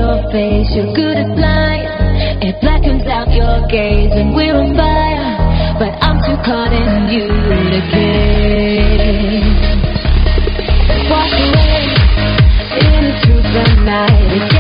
your face, you're good at flying. It blackens out your gaze and we're on fire, but I'm too caught in you to care. Walk away in a truth the night.